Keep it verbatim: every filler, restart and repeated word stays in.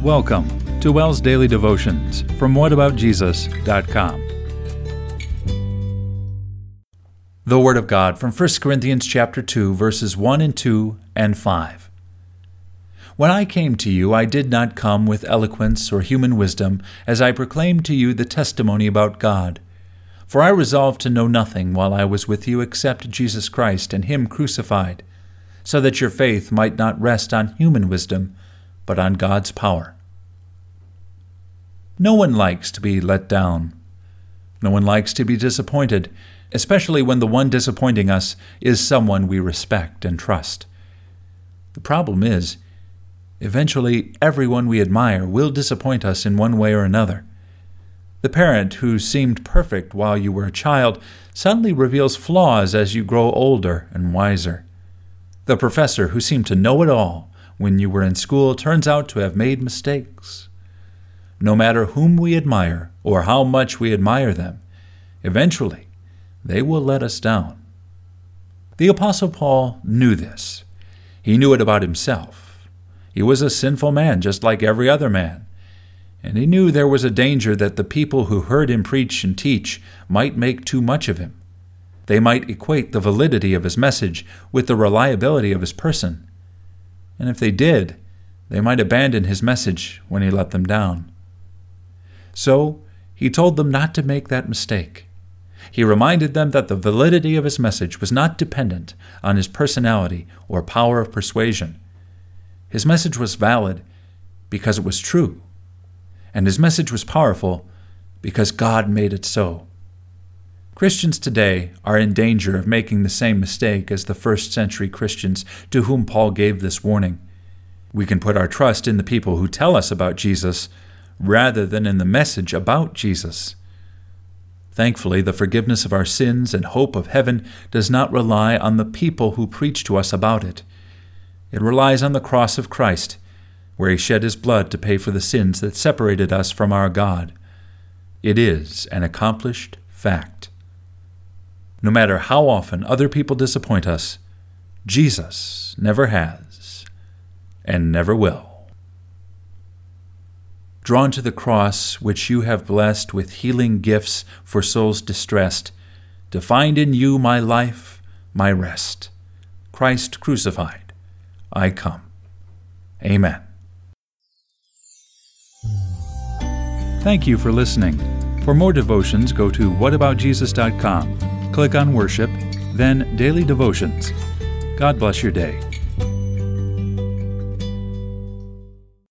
Welcome to WELS Daily Devotions from what about jesus dot com. The Word of God from First Corinthians chapter two, verses one and two and five. When I came to you, I did not come with eloquence or human wisdom, as I proclaimed to you the testimony about God. For I resolved to know nothing while I was with you except Jesus Christ and Him crucified, so that your faith might not rest on human wisdom, but on God's power. No one likes to be let down. No one likes to be disappointed, especially when the one disappointing us is someone we respect and trust. The problem is, eventually everyone we admire will disappoint us in one way or another. The parent who seemed perfect while you were a child suddenly reveals flaws as you grow older and wiser. The professor who seemed to know it all when you were in school turns out to have made mistakes. No matter whom we admire or how much we admire them, eventually they will let us down. The Apostle Paul knew this. He knew it about himself. He was a sinful man just like every other man, and he knew there was a danger that the people who heard him preach and teach might make too much of him. They might equate the validity of his message with the reliability of his person, and if they did, they might abandon his message when he let them down. So he told them not to make that mistake. He reminded them that the validity of his message was not dependent on his personality or power of persuasion. His message was valid because it was true, and his message was powerful because God made it so. Christians today are in danger of making the same mistake as the first century Christians to whom Paul gave this warning. We can put our trust in the people who tell us about Jesus rather than in the message about Jesus. Thankfully, the forgiveness of our sins and hope of heaven does not rely on the people who preach to us about it. It relies on the cross of Christ, where He shed His blood to pay for the sins that separated us from our God. It is an accomplished fact. No matter how often other people disappoint us, Jesus never has and never will. Drawn to the cross, which you have blessed with healing gifts for souls distressed, to find in you my life, my rest. Christ crucified, I come. Amen. Thank you for listening. For more devotions, go to what about jesus dot com. Click on Worship, then Daily Devotions. God bless your day.